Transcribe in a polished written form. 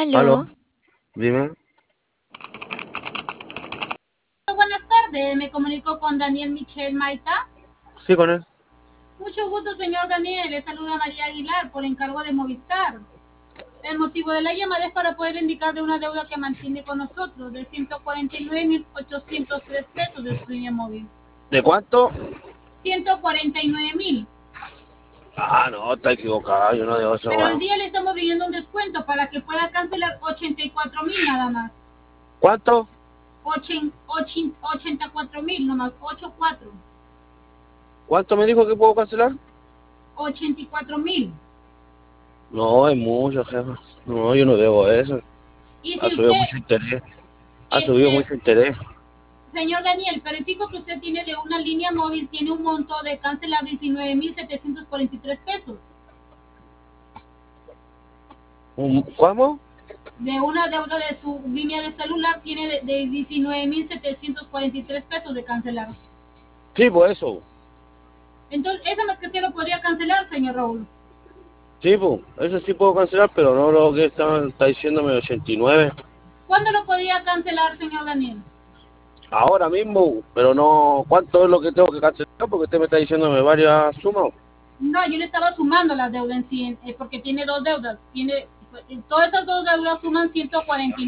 Aló, Aló, dime. Buenas tardes, me comunico con Daniel Michel Maita. Sí, con él. Mucho gusto, señor Daniel. Le saluda María Aguilar por encargo de Movistar. El motivo de la llamada es para poder indicarle una deuda que mantiene con nosotros de 149.803 pesos de su línea móvil. ¿De cuánto? 149.000. Ah, no, está equivocado. Yo no debo eso, Pero el weón. día le estamos pidiendo un descuento para que pueda cancelar 84.000 nada más. ¿Cuánto? 84.000 nomás, 84. ¿Cuánto me dijo que puedo cancelar? 84.000. No, es mucho, jefe. No, yo no debo eso. Y Ha si subido usted, mucho interés. Ha subido este, mucho interés. señor Daniel, verifico que usted tiene de una línea móvil, tiene un monto de cancelar 19.743 pesos. ¿Cómo? De una deuda de su línea de celular tiene de 19.743 pesos de cancelar. Sí, pues eso. Entonces, esa mercancía lo podría cancelar, señor Raúl. Sí, pues. Eso sí puedo cancelar, pero no lo que está diciéndome 89. ¿Cuándo lo podría cancelar, señor Daniel? Ahora mismo, pero no. ¿Cuánto es lo que tengo que cancelar? Porque usted me está diciéndome varias sumas. No, yo le estaba sumando la deuda en sí, porque tiene dos deudas. Todas esas dos deudas suman 149.